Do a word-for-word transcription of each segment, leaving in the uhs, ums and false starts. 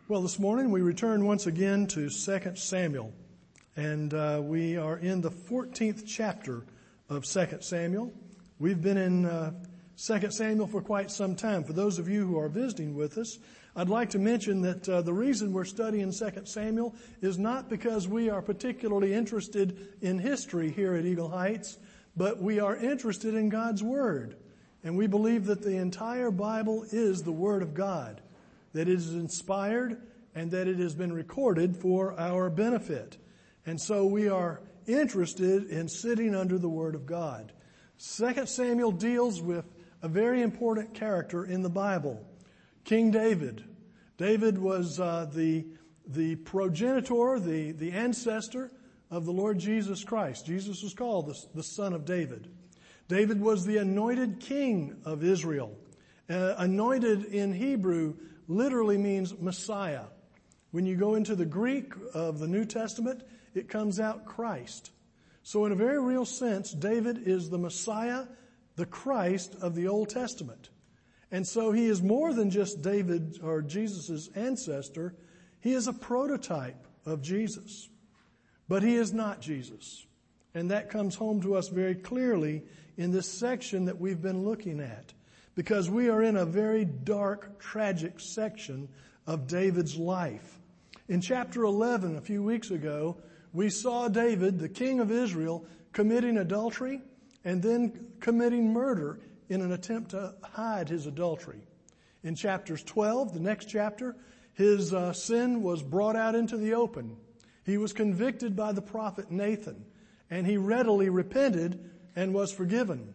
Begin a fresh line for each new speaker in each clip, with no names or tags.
Well, this morning we return once again to Second Samuel, and uh, we are in the fourteenth chapter of Second Samuel. We've been in uh, Second Samuel for quite some time. For those of you who are visiting with us, I'd like to mention that uh, the reason we're studying Second Samuel is not because we are particularly interested in history here at Eagle Heights, but we are interested in God's Word. And we believe that the entire Bible is the Word of God, that it is inspired and that it has been recorded for our benefit. And so we are interested in sitting under the Word of God. Second Samuel deals with a very important character in the Bible, King David. David was uh, the the progenitor, the, the ancestor of the Lord Jesus Christ. Jesus was called the, the Son of David. David was the anointed king of Israel. Uh, anointed in Hebrew literally means Messiah. When you go into the Greek of the New Testament, it comes out Christ. So in a very real sense, David is the Messiah, the Christ of the Old Testament. And so he is more than just David or Jesus' ancestor. He is a prototype of Jesus. But he is not Jesus. And that comes home to us very clearly in this section that we've been looking at. Because we are in a very dark, tragic section of David's life. In chapter eleven, a few weeks ago, we saw David, the king of Israel, committing adultery and then committing murder in an attempt to hide his adultery. In chapters twelve, the next chapter, his uh, sin was brought out into the open. He was convicted by the prophet Nathan, and he readily repented and was forgiven.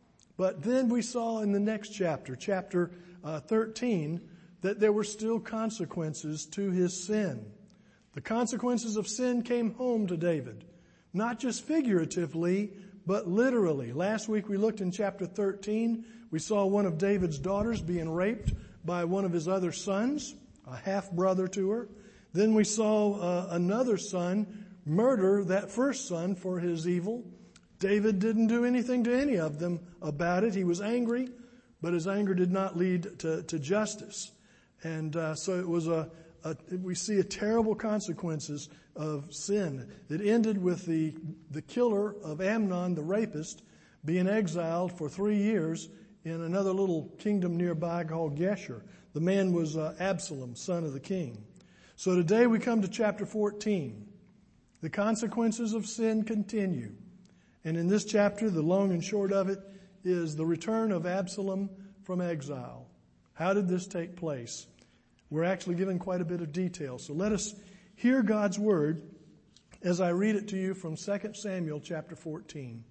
But then we saw in the next chapter, chapter uh, thirteen, that there were still consequences to his sin. The consequences of sin came home to David, not just figuratively, but literally. Last week we looked in chapter thirteen. We saw one of David's daughters being raped by one of his other sons, a half-brother to her. Then we saw uh, another son murder that first son for his evil. David didn't do anything to any of them about it. He was angry, but his anger did not lead to, to justice. And uh, so it was a, a, we see a terrible consequences of sin. It ended with the, the killer of Amnon, the rapist, being exiled for three years in another little kingdom nearby called Geshur. The man was uh, Absalom, son of the king. So today we come to chapter fourteen. The consequences of sin continue. And in this chapter, the long and short of it is the return of Absalom from exile. How did this take place? We're actually given quite a bit of detail. So let us hear God's word as I read it to you from Second Samuel chapter fourteen.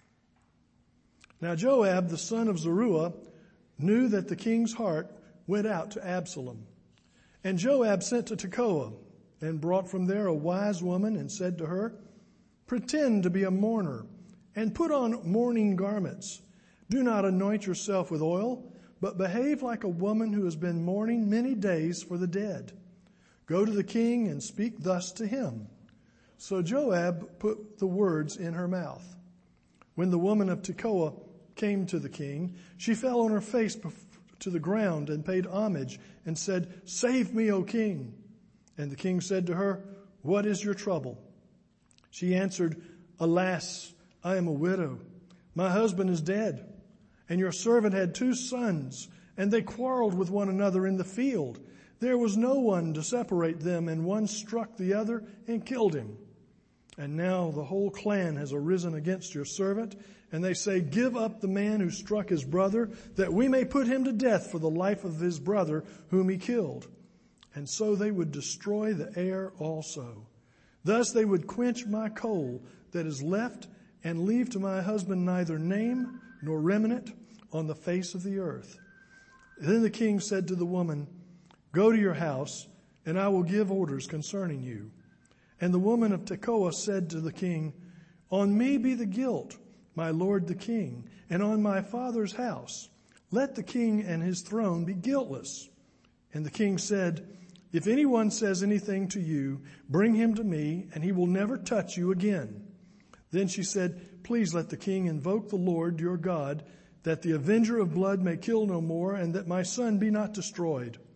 Now Joab, the son of Zeruiah, knew that the king's heart went out to Absalom. And Joab sent to Tekoa and brought from there a wise woman and said to her, "Pretend to be a mourner and put on mourning garments. Do not anoint yourself with oil, but behave like a woman who has been mourning many days for the dead. Go to the king and speak thus to him." So Joab put the words in her mouth. When the woman of Tekoa came to the king, she fell on her face to the ground and paid homage and said, "Save me, O king." And the king said to her, "What is your trouble?" She answered, "Alas, I am a widow. My husband is dead, and your servant had two sons, and they quarreled with one another in the field. There was no one to separate them, and one struck the other and killed him. And now the whole clan has arisen against your servant, and they say, 'Give up the man who struck his brother, that we may put him to death for the life of his brother whom he killed.' And so they would destroy the heir also. Thus they would quench my coal that is left and leave to my husband neither name nor remnant on the face of the earth." Then the king said to the woman, "Go to your house, and I will give orders concerning you." And the woman of Tekoa said to the king, "On me be the guilt, my lord the king, and on my father's house. Let the king and his throne be guiltless." And the king said, "If anyone says anything to you, bring him to me, and he will never touch you again." Then she said, "Please let the king invoke the Lord your God, that the avenger of blood may kill no more, and that my son be not destroyed."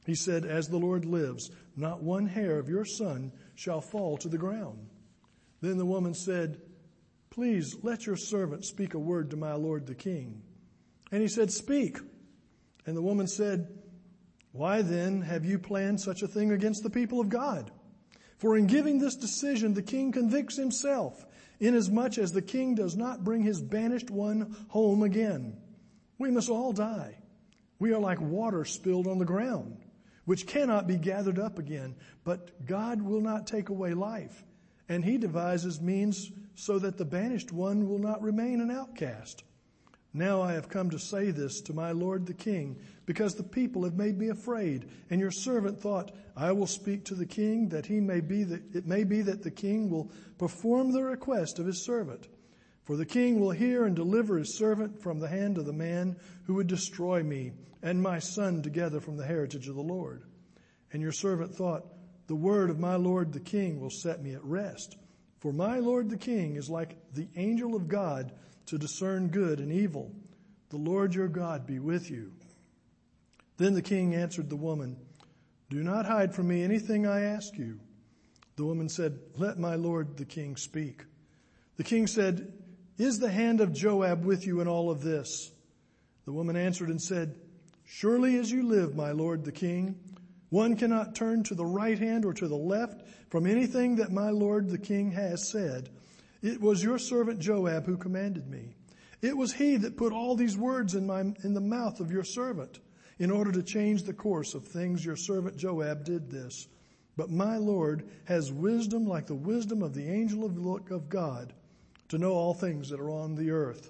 He said, "As the Lord lives, not one hair of your son shall fall to the ground." Then the woman said, "Please let your servant speak a word to my lord the king." And he said, "Speak." And the woman said, "Why then have you planned such a thing against the people of God? For in giving this decision, the king convicts himself, inasmuch as the king does not bring his banished one home again. We must all die. We are like water spilled on the ground, which cannot be gathered up again. But God will not take away life, and he devises means so that the banished one will not remain an outcast. Now I have come to say this to my lord the king, because the people have made me afraid, and your servant thought, I will speak to the king, that he may be that it may be that the king will perform the request of his servant. For the king will hear and deliver his servant from the hand of the man who would destroy me and my son together from the heritage of the Lord. And your servant thought, the word of my lord the king will set me at rest. For my lord the king is like the angel of God to discern good and evil. The Lord your God be with you. Then the king answered the woman, Do not hide from me anything I ask you. The woman said, Let my lord the king speak. The king said, Is the hand of Joab with you in all of this? The woman answered and said, Surely as you live, my lord the king, one cannot turn to the right hand or to the left from anything that my lord the king has said. It was your servant Joab who commanded me. It was he that put all these words in my in the mouth of your servant, in order to change the course of things. Your servant Joab did this. But my Lord has wisdom like the wisdom of the angel of, of God, to know all things that are on the earth.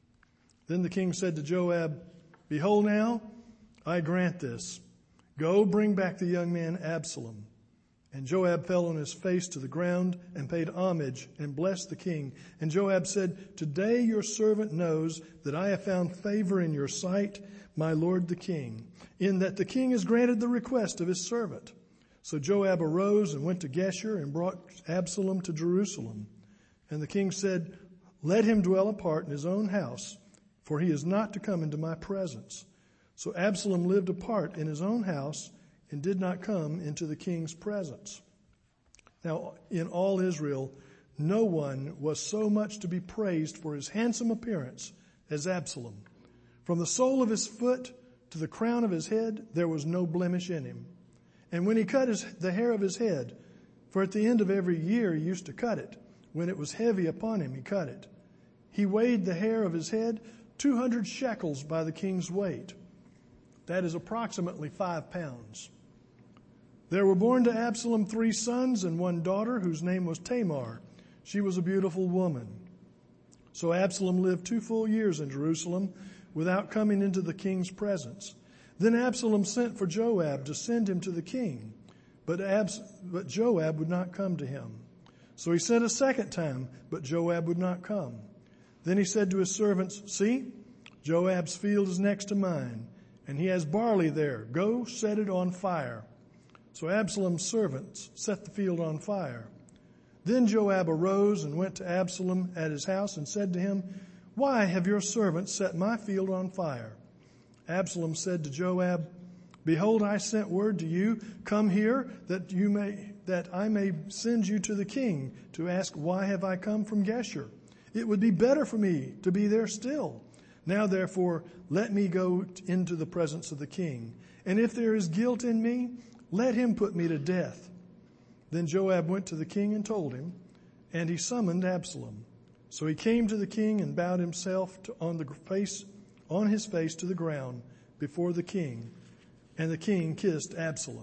Then the king said to Joab, Behold now, I grant this. Go, bring back the young man Absalom. And Joab fell on his face to the ground and paid homage and blessed the king. And Joab said, Today your servant knows that I have found favor in your sight, my lord the king, in that the king has granted the request of his servant. So Joab arose and went to Geshur and brought Absalom to Jerusalem. And the king said, Let him dwell apart in his own house, for he is not to come into my presence. So Absalom lived apart in his own house and did not come into the king's presence. Now, in all Israel, no one was so much to be praised for his handsome appearance as Absalom. From the sole of his foot to the crown of his head, there was no blemish in him. And when he cut his, the hair of his head, for at the end of every year he used to cut it, when it was heavy upon him, he cut it. He weighed the hair of his head two hundred shekels by the king's weight. That is approximately five pounds. There were born to Absalom three sons and one daughter whose name was Tamar. She was a beautiful woman. So Absalom lived two full years in Jerusalem without coming into the king's presence. Then Absalom sent for Joab to send him to the king, but, Abs- but Joab would not come to him. So he sent a second time, but Joab would not come. Then he said to his servants, See, Joab's field is next to mine, and he has barley there. Go set it on fire. So Absalom's servants set the field on fire. Then Joab arose and went to Absalom at his house and said to him, Why have your servants set my field on fire? Absalom said to Joab, Behold, I sent word to you, come here, that you may, that I may send you to the king to ask, Why have I come from Geshur? It would be better for me to be there still. Now therefore, let me go into the presence of the king. And if there is guilt in me, let him put me to death. Then Joab went to the king and told him, and he summoned Absalom. So he came to the king and bowed himself to, on the face, on his face to the ground before the king. And the king kissed Absalom.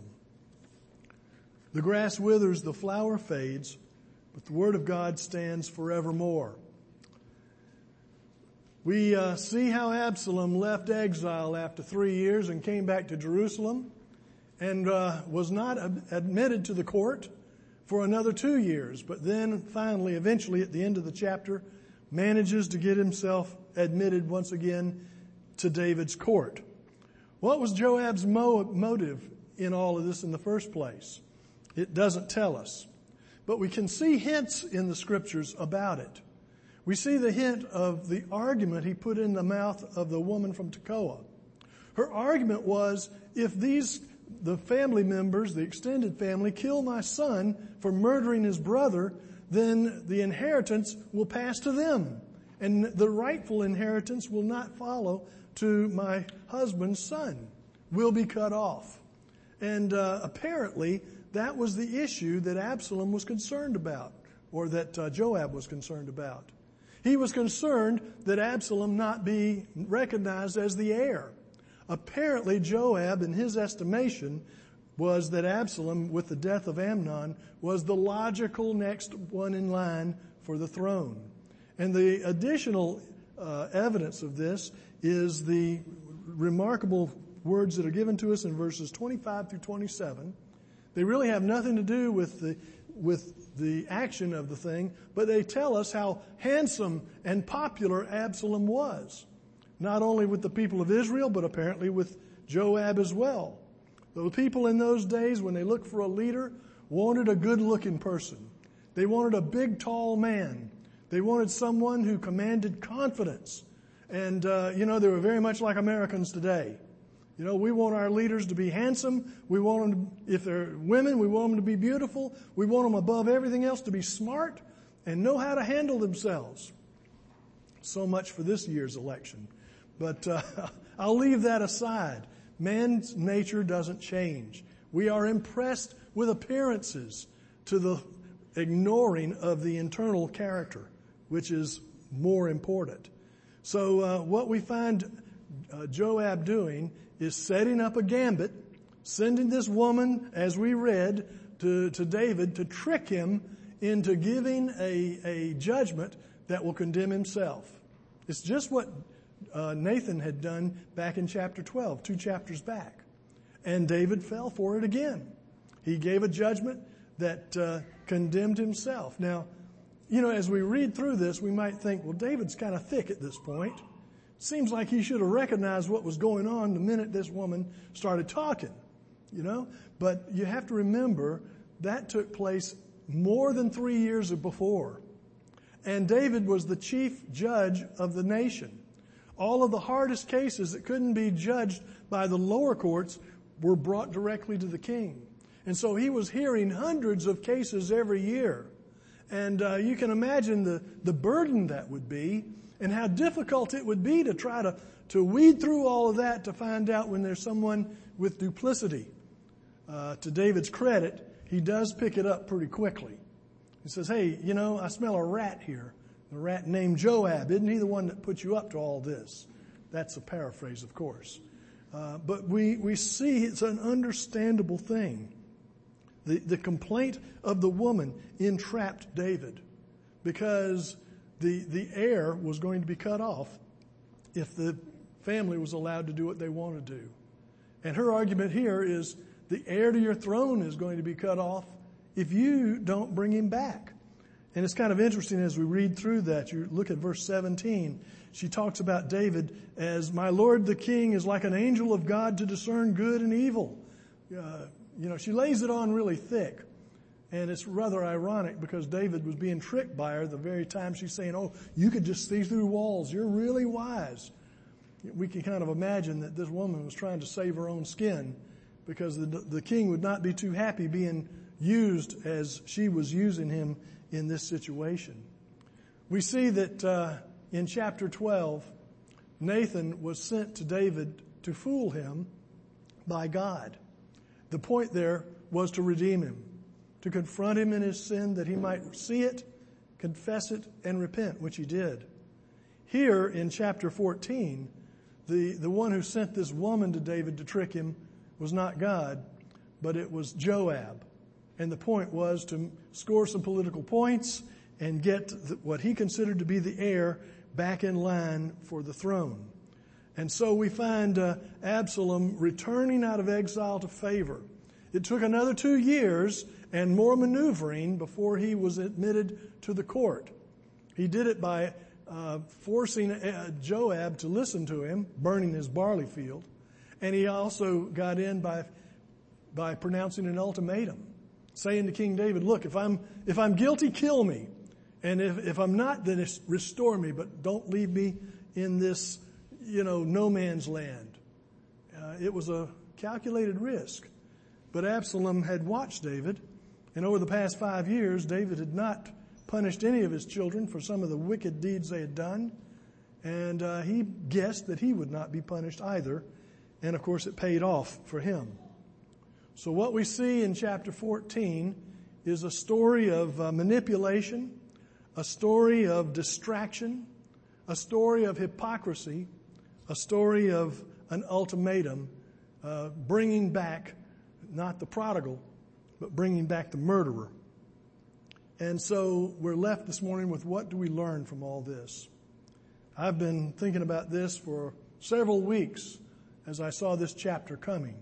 The grass withers, the flower fades, but the word of God stands forevermore. We uh, see how Absalom left exile after three years and came back to Jerusalem and uh, was not ab- admitted to the court for another two years. But then finally, eventually, at the end of the chapter, manages to get himself admitted once again to David's court. What was Joab's mo- motive in all of this in the first place? It doesn't tell us. But we can see hints in the scriptures about it. We see the hint of the argument he put in the mouth of the woman from Tekoa. Her argument was, if these the family members, the extended family, kill my son for murdering his brother, then the inheritance will pass to them. And the rightful inheritance will not follow to my husband's son, will be cut off. And uh, apparently that was the issue that Absalom was concerned about, or that uh, Joab was concerned about. He was concerned that Absalom not be recognized as the heir. Apparently Joab, in his estimation, was that Absalom, with the death of Amnon, was the logical next one in line for the throne. And the additional uh, evidence of this is the remarkable words that are given to us in verses twenty-five through twenty-seven. They really have nothing to do with the with the action of the thing, but they tell us how handsome and popular Absalom was, not only with the people of Israel, but apparently with Joab as well. The people in those days, when they looked for a leader, wanted a good-looking person. They wanted a big, tall man. They wanted someone who commanded confidence. And, uh, you know, they were very much like Americans today. You know, we want our leaders to be handsome. We want them, to, if they're women, we want them to be beautiful. We want them above everything else to be smart and know how to handle themselves. So much for this year's election. But uh, I'll leave that aside. Man's nature doesn't change. We are impressed with appearances to the ignoring of the internal character, which is more important. So uh, what we find uh, Joab doing is setting up a gambit, sending this woman, as we read, to, to David to trick him into giving a, a judgment that will condemn himself. It's just what uh, Nathan had done back in chapter twelve, two chapters back. And David fell for it again. He gave a judgment that uh, condemned himself. Now, you know, as we read through this, we might think, well, David's kind of thick at this point. Seems like he should have recognized what was going on the minute this woman started talking, you know. But you have to remember that took place more than three years before. And David was the chief judge of the nation. All of the hardest cases that couldn't be judged by the lower courts were brought directly to the king. And so he was hearing hundreds of cases every year. And uh, you can imagine the, the burden that would be and how difficult it would be to try to, to weed through all of that to find out when there's someone with duplicity. Uh, to David's credit, he does pick it up pretty quickly. He says, hey, you know, I smell a rat here. A rat named Joab. Isn't he the one that put you up to all this? That's a paraphrase, of course. Uh, but we, we see it's an understandable thing. The, the complaint of the woman entrapped David because the, the heir was going to be cut off if the family was allowed to do what they want to do. And her argument here is the heir to your throne is going to be cut off if you don't bring him back. And it's kind of interesting as we read through that. You look at verse seventeen. She talks about David as, my Lord the king is like an angel of God to discern good and evil. Uh, you know, she lays it on really thick. And it's rather ironic because David was being tricked by her the very time she's saying, oh, you could just see through walls. You're really wise. We can kind of imagine that this woman was trying to save her own skin because the, the king would not be too happy being used as she was using him in this situation. We see that uh, in chapter twelve, Nathan was sent to David to fool him by God. The point there was to redeem him, to confront him in his sin that he might see it, confess it, and repent, which he did. Here in chapter fourteen, the, the one who sent this woman to David to trick him was not God, but it was Joab. And the point was to score some political points and get the, what he considered to be the heir back in line for the throne. And so we find uh, Absalom returning out of exile to favor. It took another two years and more maneuvering before he was admitted to the court. He did it by uh, forcing uh, Joab to listen to him, burning his barley field. And he also got in by by pronouncing an ultimatum, saying to King David, look, if I'm if I'm guilty, kill me. And if, if I'm not, then restore me, but don't leave me in this, you know, no man's land. Uh, it was a calculated risk. But Absalom had watched David, and over the past five years, David had not punished any of his children for some of the wicked deeds they had done. And uh, he guessed that he would not be punished either. And of course, it paid off for him. So what we see in chapter fourteen is a story of uh, manipulation, a story of distraction, a story of hypocrisy, a story of an ultimatum, uh, bringing back not the prodigal, but bringing back the murderer. And so we're left this morning with, what do we learn from all this? I've been thinking about this for several weeks as I saw this chapter coming.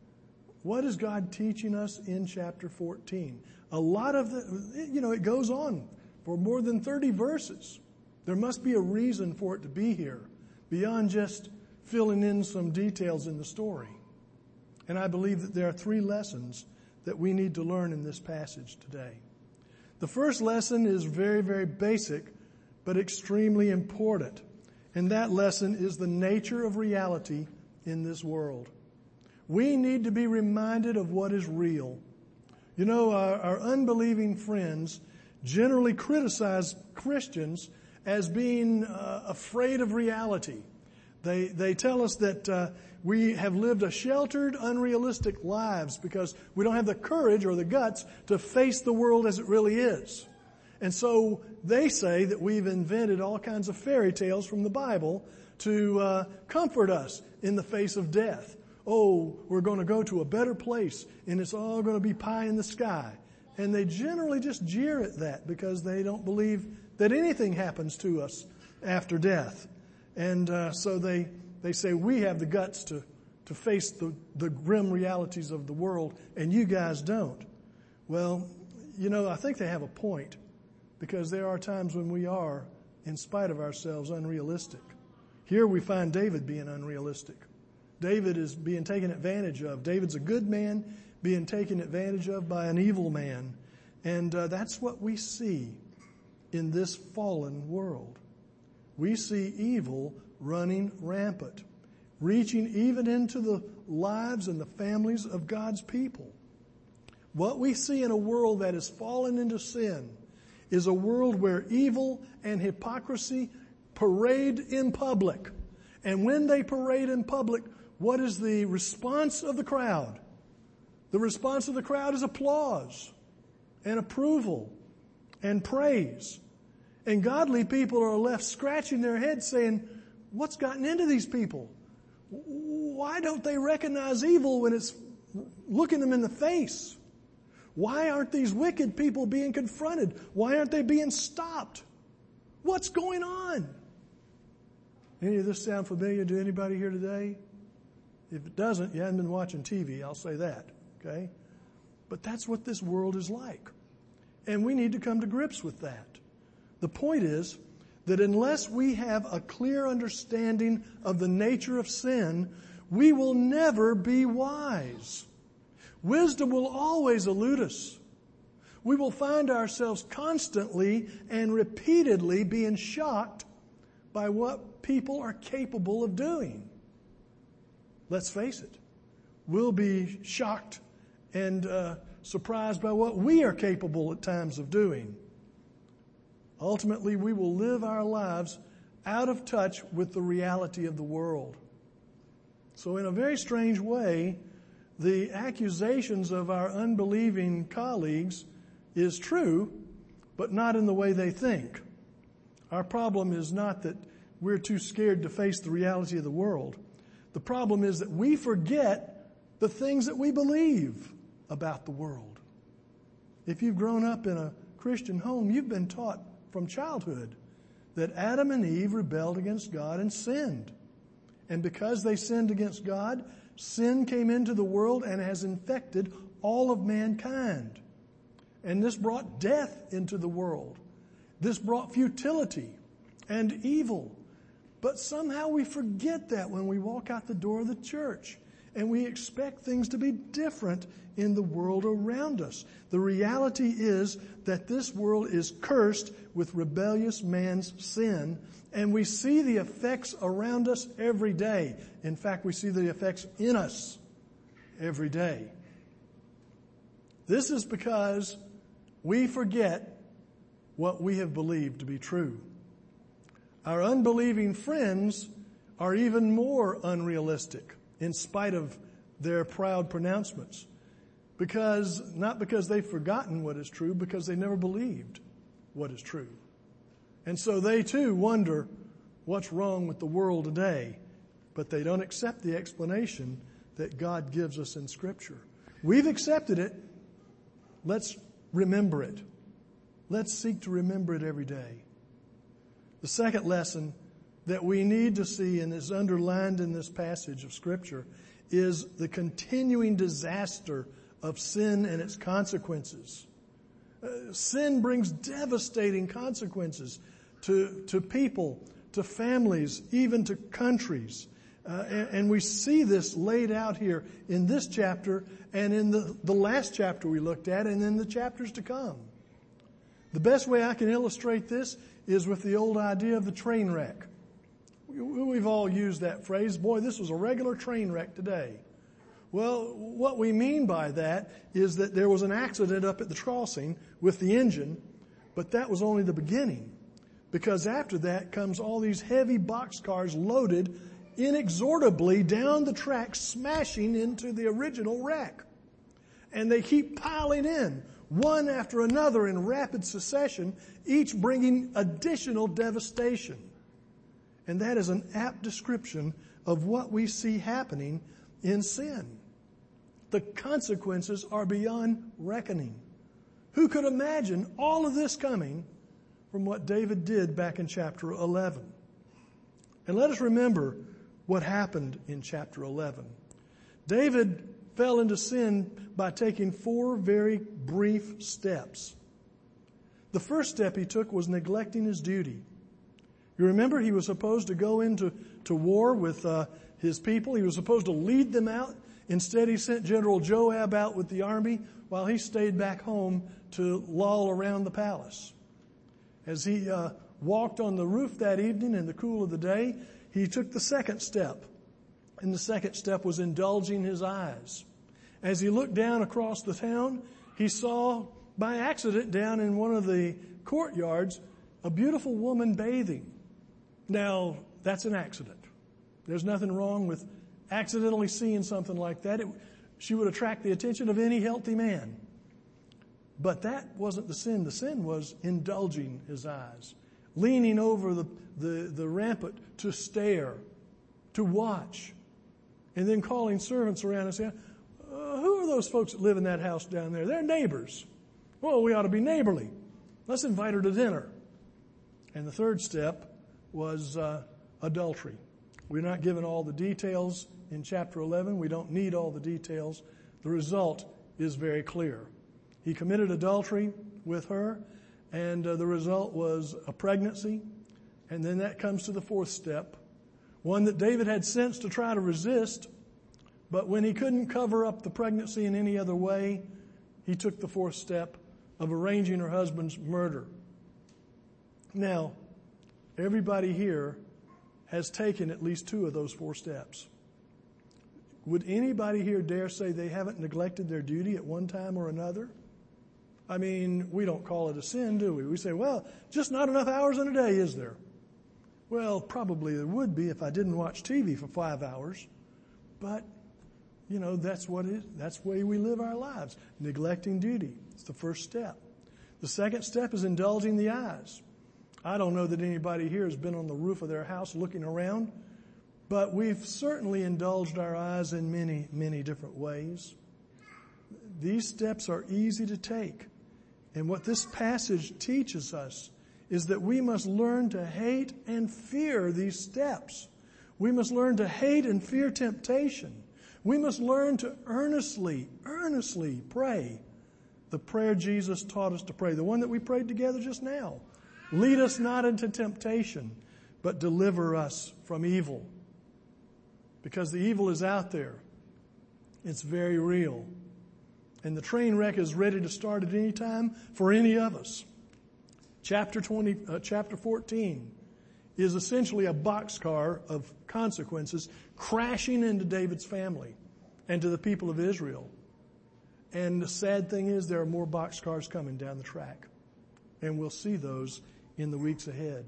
What is God teaching us in chapter fourteen? A lot of the, you know, it goes on for more than thirty verses. There must be a reason for it to be here, beyond just filling in some details in the story. And I believe that there are three lessons that we need to learn in this passage today. The first lesson is very, very basic, but extremely important. And that lesson is the nature of reality in this world. We need to be reminded of what is real. You know, our, our unbelieving friends generally criticize Christians as being uh, afraid of reality. They they tell us that uh, we have lived a sheltered, unrealistic lives because we don't have the courage or the guts to face the world as it really is. And so they say that we've invented all kinds of fairy tales from the Bible to uh, comfort us in the face of death. Oh, we're going to go to a better place and it's all going to be pie in the sky. And they generally just jeer at that because they don't believe that anything happens to us after death. And uh, so they, they say we have the guts to, to face the, the grim realities of the world and you guys don't. Well, you know, I think they have a point because there are times when we are, in spite of ourselves, unrealistic. Here we find David being unrealistic. David is being taken advantage of. David's a good man being taken advantage of by an evil man. And uh, that's what we see in this fallen world. We see evil running rampant, reaching even into the lives and the families of God's people. What we see in a world that has fallen into sin is a world where evil and hypocrisy parade in public. And when they parade in public, what is the response of the crowd? The response of the crowd is applause and approval and praise. And godly people are left scratching their heads saying, what's gotten into these people? Why don't they recognize evil when it's looking them in the face? Why aren't these wicked people being confronted? Why aren't they being stopped? What's going on? Any of this sound familiar to anybody here today? If it doesn't, you haven't been watching T V, I'll say that, okay? But that's what this world is like. And we need to come to grips with that. The point is that unless we have a clear understanding of the nature of sin, we will never be wise. Wisdom will always elude us. We will find ourselves constantly and repeatedly being shocked by what people are capable of doing. Let's face it. We'll be shocked and uh, surprised by what we are capable at times of doing. Ultimately, we will live our lives out of touch with the reality of the world. So in a very strange way, the accusations of our unbelieving colleagues is true, but not in the way they think. Our problem is not that we're too scared to face the reality of the world. The problem is that we forget the things that we believe about the world. If you've grown up in a Christian home, you've been taught from childhood that Adam and Eve rebelled against God and sinned. And because they sinned against God, sin came into the world and has infected all of mankind. And this brought death into the world. This brought futility and evil. But somehow we forget that when we walk out the door of the church. And we expect things to be different in the world around us. The reality is that this world is cursed with rebellious man's sin. And we see the effects around us every day. In fact, we see the effects in us every day. This is because we forget what we have believed to be true. Our unbelieving friends are even more unrealistic in spite of their proud pronouncements. Because, not because they've forgotten what is true, because they never believed what is true. And so they too wonder what's wrong with the world today, but they don't accept the explanation that God gives us in Scripture. We've accepted it. Let's remember it. Let's seek to remember it every day. The second lesson that we need to see and is underlined in this passage of Scripture is the continuing disaster of sin and its consequences. Uh, sin brings devastating consequences to, to people, to families, even to countries. Uh, and, and we see this laid out here in this chapter and in the, the last chapter we looked at and in the chapters to come. The best way I can illustrate this is with the old idea of the train wreck. We've all used that phrase, boy, this was a regular train wreck today. Well, what we mean by that is that there was an accident up at the crossing with the engine, but that was only the beginning. Because after that comes all these heavy boxcars loaded inexorably down the track, smashing into the original wreck. And they keep piling in, one after another in rapid succession, each bringing additional devastation. And that is an apt description of what we see happening in sin. The consequences are beyond reckoning. Who could imagine all of this coming from what David did back in chapter eleven? And let us remember what happened in chapter eleven. David fell into sin by taking four very brief steps. The first step he took was neglecting his duty. You remember he was supposed to go into to war with uh, his people. He was supposed to lead them out. Instead, he sent General Joab out with the army while he stayed back home to loll around the palace. As he uh, walked on the roof that evening in the cool of the day, he took the second step. And the second step was indulging his eyes. As he looked down across the town, he saw by accident down in one of the courtyards a beautiful woman bathing. Now, that's an accident. There's nothing wrong with accidentally seeing something like that. It, she would attract the attention of any healthy man. But that wasn't the sin. The sin was indulging his eyes, leaning over the, the, the rampart to stare, to watch, and then calling servants around and saying, uh, who are those folks that live in that house down there? They're neighbors. Well, we ought to be neighborly. Let's invite her to dinner. And the third step was uh, adultery. We're not given all the details in chapter eleven. We don't need all the details. The result is very clear. He committed adultery with her, and uh, the result was a pregnancy. And then that comes to the fourth step, one that David had sense to try to resist, but when he couldn't cover up the pregnancy in any other way, he took the fourth step of arranging her husband's murder. Now, everybody here has taken at least two of those four steps. Would anybody here dare say they haven't neglected their duty at one time or another? I mean, we don't call it a sin, do we? We say, well, just not enough hours in a day, is there? Well, probably there would be if I didn't watch T V for five hours. But, you know, that's what it is. That's the way we live our lives. Neglecting duty. It's the first step. The second step is indulging the eyes. I don't know that anybody here has been on the roof of their house looking around, but we've certainly indulged our eyes in many, many different ways. These steps are easy to take. And what this passage teaches us is that we must learn to hate and fear these steps. We must learn to hate and fear temptation. We must learn to earnestly, earnestly pray the prayer Jesus taught us to pray, the one that we prayed together just now. Lead us not into temptation, but deliver us from evil. Because the evil is out there. It's very real. And the train wreck is ready to start at any time for any of us. Chapter twenty, uh, chapter fourteen is essentially a boxcar of consequences crashing into David's family and to the people of Israel. And the sad thing is there are more boxcars coming down the track. And we'll see those in the weeks ahead.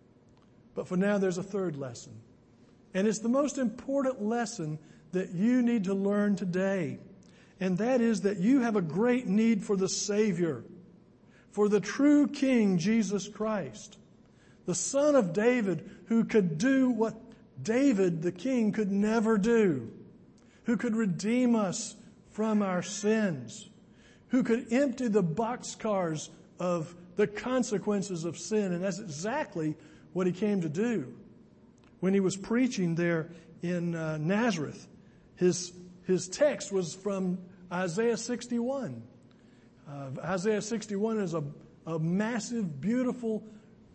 But for now, there's a third lesson. And it's the most important lesson that you need to learn today. And that is that you have a great need for the Savior, for the true King, Jesus Christ, the Son of David, who could do what David, the King, could never do, who could redeem us from our sins, who could empty the boxcars of the consequences of sin. And that's exactly what he came to do. When he was preaching there in uh, Nazareth, his, his text was from Isaiah sixty-one. Uh, Isaiah sixty-one is a, a massive, beautiful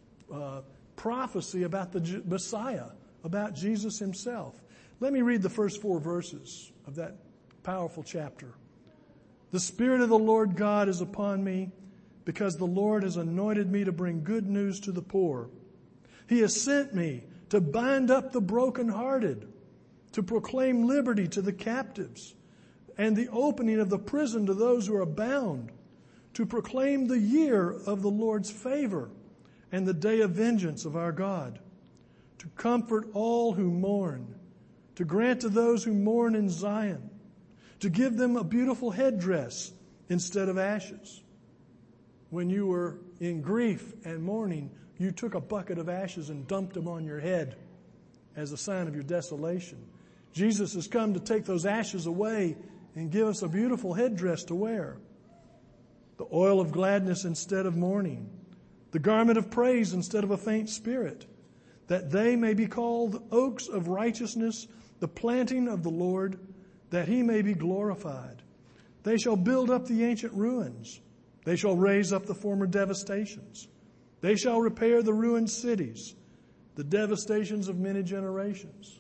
uh, prophecy about the J- Messiah, about Jesus himself. Let me read the first four verses of that powerful chapter. The Spirit of the Lord God is upon me, because the Lord has anointed me to bring good news to the poor. He has sent me to bind up the brokenhearted, to proclaim liberty to the captives, and the opening of the prison to those who are bound, to proclaim the year of the Lord's favor and the day of vengeance of our God, to comfort all who mourn, to grant to those who mourn in Zion, to give them a beautiful headdress instead of ashes. When you were in grief and mourning, you took a bucket of ashes and dumped them on your head as a sign of your desolation. Jesus has come to take those ashes away and give us a beautiful headdress to wear. The oil of gladness instead of mourning. The garment of praise instead of a faint spirit. That they may be called oaks of righteousness, the planting of the Lord, that he may be glorified. They shall build up the ancient ruins. They shall raise up the former devastations. They shall repair the ruined cities, the devastations of many generations.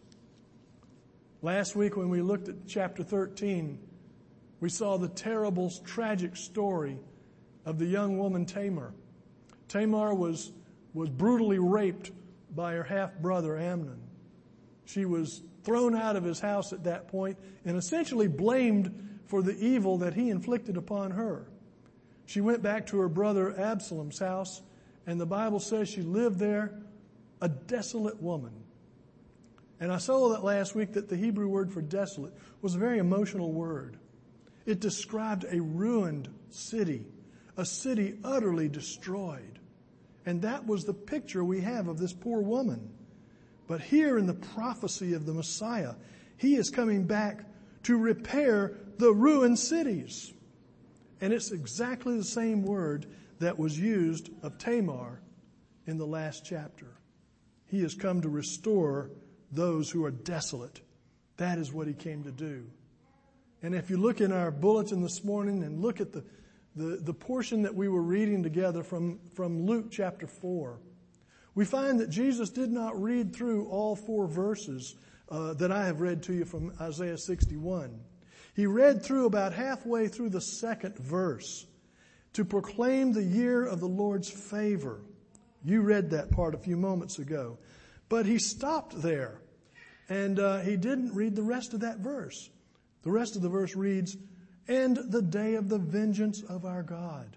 Last week when we looked at chapter thirteen, we saw the terrible, tragic story of the young woman Tamar. Tamar was, was brutally raped by her half-brother Amnon. She was thrown out of his house at that point and essentially blamed for the evil that he inflicted upon her. She went back to her brother Absalom's house, and the Bible says she lived there a desolate woman. And I saw that last week that the Hebrew word for desolate was a very emotional word. It described a ruined city, a city utterly destroyed. And that was the picture we have of this poor woman. But here in the prophecy of the Messiah, he is coming back to repair the ruined cities. And it's exactly the same word that was used of Tamar in the last chapter. He has come to restore those who are desolate. That is what he came to do. And if you look in our bulletin this morning and look at the, the, the portion that we were reading together from, from Luke chapter four, we find that Jesus did not read through all four verses uh, that I have read to you from Isaiah sixty-one. He read through about halfway through the second verse to proclaim the year of the Lord's favor. You read that part a few moments ago. But he stopped there, and uh, he didn't read the rest of that verse. The rest of the verse reads, and the day of the vengeance of our God.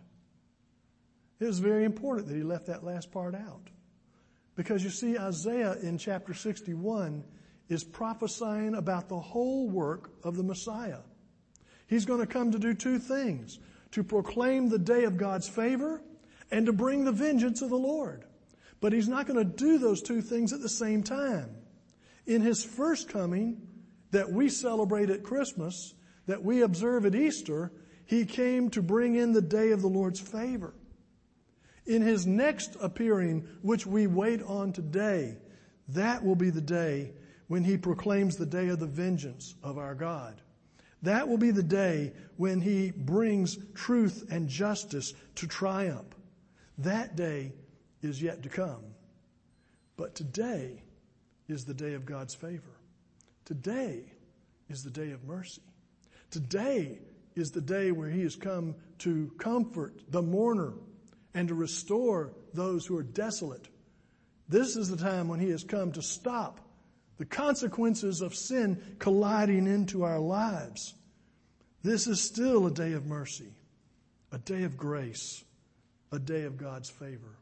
It was very important that he left that last part out. Because you see, Isaiah in chapter sixty-one is prophesying about the whole work of the Messiah. He's going to come to do two things: to proclaim the day of God's favor and to bring the vengeance of the Lord. But he's not going to do those two things at the same time. In his first coming that we celebrate at Christmas, that we observe at Easter, he came to bring in the day of the Lord's favor. In his next appearing, which we wait on today, that will be the day when he proclaims the day of the vengeance of our God. That will be the day when he brings truth and justice to triumph. That day is yet to come. But today is the day of God's favor. Today is the day of mercy. Today is the day where he has come to comfort the mourner and to restore those who are desolate. This is the time when he has come to stop the consequences of sin colliding into our lives. This is still a day of mercy, a day of grace, a day of God's favor.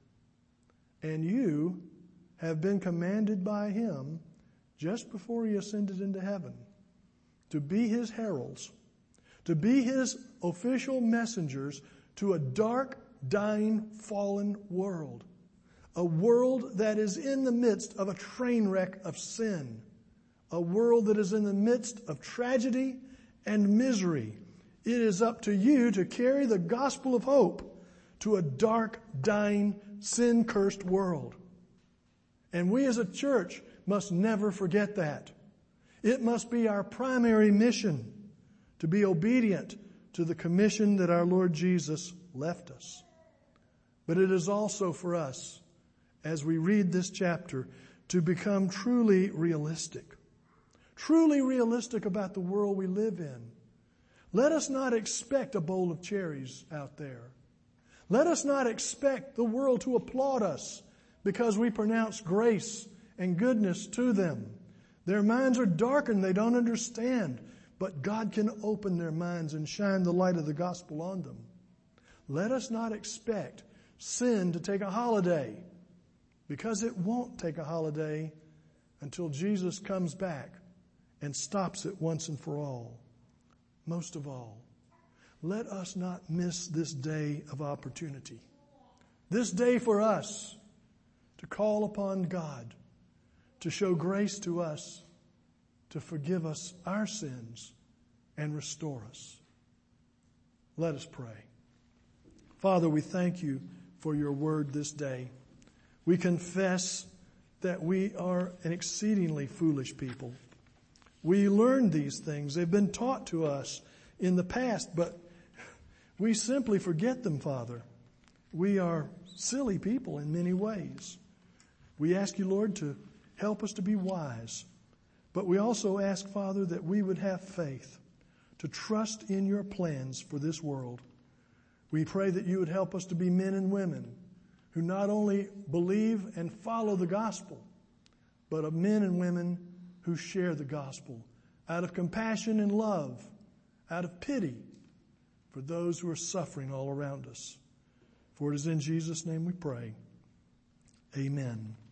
And you have been commanded by Him just before He ascended into heaven to be His heralds, to be His official messengers to a dark, dying, fallen world. A world that is in the midst of a train wreck of sin. A world that is in the midst of tragedy and misery. It is up to you to carry the gospel of hope to a dark, dying, sin-cursed world. And we as a church must never forget that. It must be our primary mission to be obedient to the commission that our Lord Jesus left us. But it is also for us, as we read this chapter, to become truly realistic. Truly realistic about the world we live in. Let us not expect a bowl of cherries out there. Let us not expect the world to applaud us because we pronounce grace and goodness to them. Their minds are darkened, they don't understand, but God can open their minds and shine the light of the gospel on them. Let us not expect sin to take a holiday, because it won't take a holiday until Jesus comes back and stops it once and for all. Most of all, let us not miss this day of opportunity. This day for us to call upon God, to show grace to us, to forgive us our sins and restore us. Let us pray. Father, we thank you for your word this day. We confess that we are an exceedingly foolish people. We learned these things. They've been taught to us in the past, but we simply forget them, Father. We are silly people in many ways. We ask you, Lord, to help us to be wise. But we also ask, Father, that we would have faith to trust in your plans for this world. We pray that you would help us to be men and women who not only believe and follow the gospel, but of men and women who share the gospel out of compassion and love, out of pity for those who are suffering all around us. For it is in Jesus' name we pray. Amen.